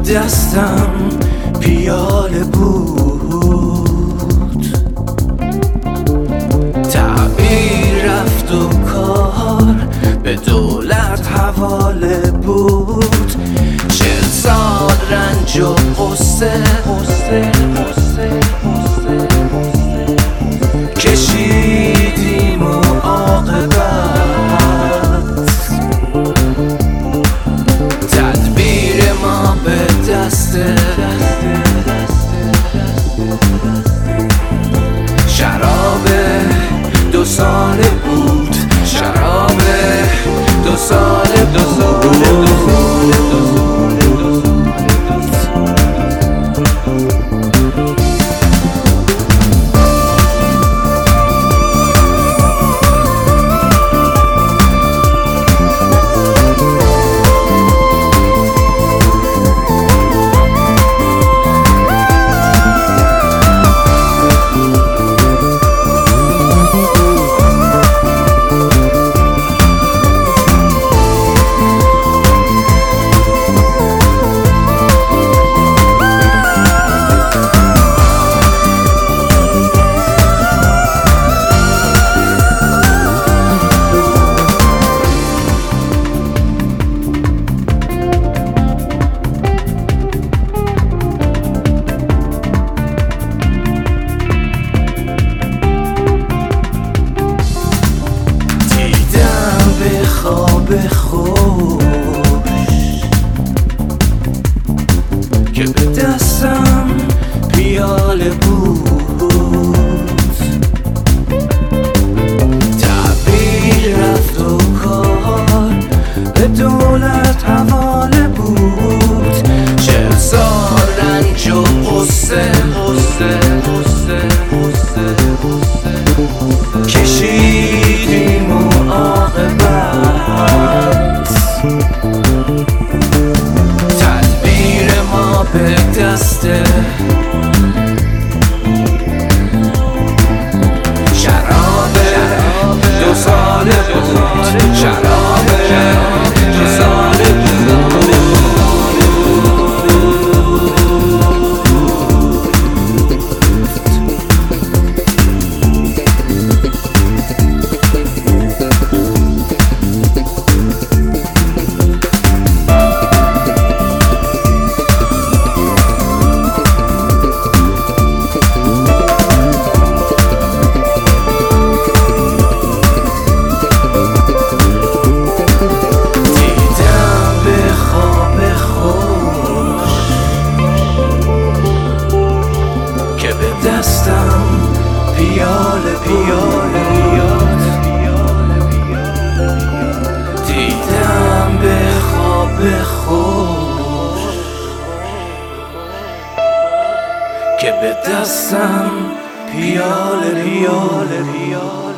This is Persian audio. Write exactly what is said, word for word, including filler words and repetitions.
دستم پیاله بود، تعبیر رفت و کار به دولت حواله بود. چل سال رنج و قصه کشیدیم و عاقبت تدبیر ما به دست شراب دو ساله بود، شراب دو ساله دو ساله دو ساله دو به خوش که به دستم پیاله بود، تعبیر رفت و کار به دولت حواله بود. چل سال رنج و قصه کشیدیم و عاقبت تدبیر ما به دست شراب دو ساله بود، شراب دو ساله بود. دستم پیاله پیاله دیدم به خواب خوش که به دستم پیاله پیاله